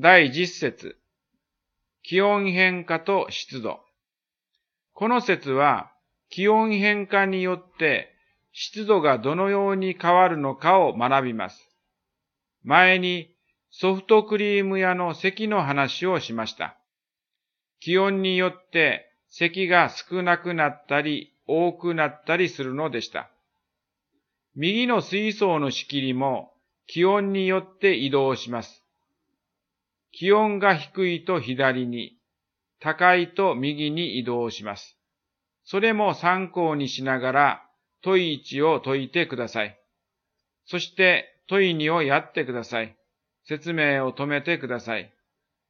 第10節。気温変化と湿度。この説は気温変化によって湿度がどのように変わるのかを学びます。前にソフトクリーム屋の席の話をしました。気温によって席が少なくなったり多くなったりするのでした。右の水槽の仕切りも気温によって移動します。気温が低いと左に、高いと右に移動します。それも参考にしながら問い1を解いてください。そして問い2をやってください。説明を止めてください。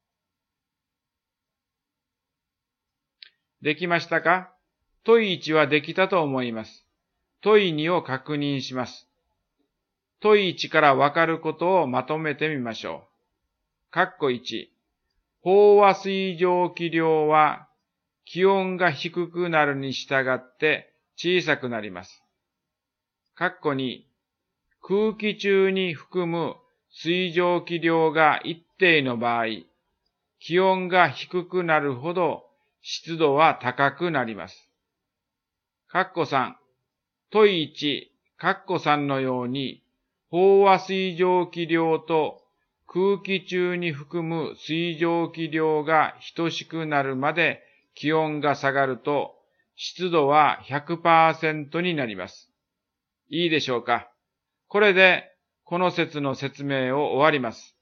できましたか？問い1はできたと思います。問い2を確認します。問い1からわかることをまとめてみましょう。括弧1。飽和水蒸気量は気温が低くなるに従って小さくなります。括弧2。空気中に含む水蒸気量が一定の場合、気温が低くなるほど湿度は高くなります。括弧3。問い1、括弧3のように、飽和水蒸気量と空気中に含む水蒸気量が等しくなるまで気温が下がると、湿度は 100% になります。いいでしょうか？これで、この説の説明を終わります。